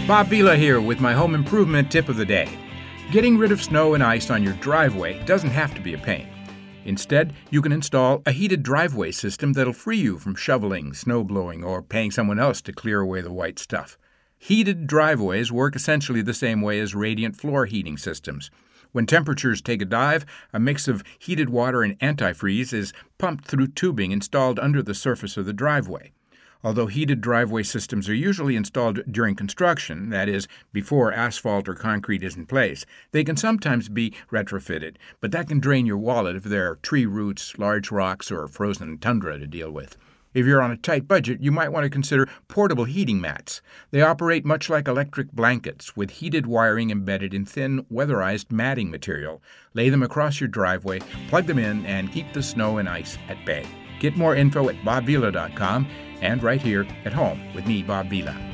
Bob Vila here with my home improvement tip of the day. Getting rid of snow and ice on your driveway doesn't have to be a pain. Instead, you can install a heated driveway system that'll free you from shoveling, snow blowing, or paying someone else to clear away the white stuff. Heated driveways work essentially the same way as radiant floor heating systems. When temperatures take a dive, a mix of heated water and antifreeze is pumped through tubing installed under the surface of the driveway. Although heated driveway systems are usually installed during construction, that is, before asphalt or concrete is in place, they can sometimes be retrofitted, but that can drain your wallet if there are tree roots, large rocks, or frozen tundra to deal with. If you're on a tight budget, you might want to consider portable heating mats. They operate much like electric blankets, with heated wiring embedded in thin, weatherized matting material. Lay them across your driveway, plug them in, and keep the snow and ice at bay. Get more info at bobvila.com and right here at home with me, Bob Vila.